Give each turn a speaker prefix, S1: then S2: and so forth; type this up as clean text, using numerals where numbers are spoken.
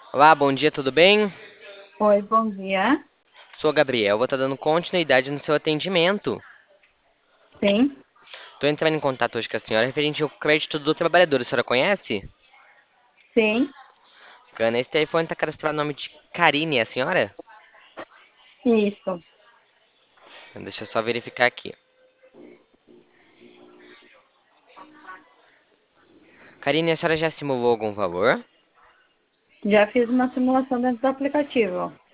S1: Olá, bom dia, tudo bem?
S2: Oi, bom dia.
S1: Sou Gabriel, vou estar dando continuidade no seu atendimento.
S2: Sim,
S1: Estou entrando em contato hoje com a senhora referente ao crédito do trabalhador. A senhora conhece?
S2: sim,
S1: Bacana, esse telefone está cadastrado no nome de Karine, é a senhora?
S2: isso.
S1: Então, deixa eu só verificar aqui. Karine, a senhora já simulou algum valor?
S2: Já fiz uma simulação dentro do aplicativo.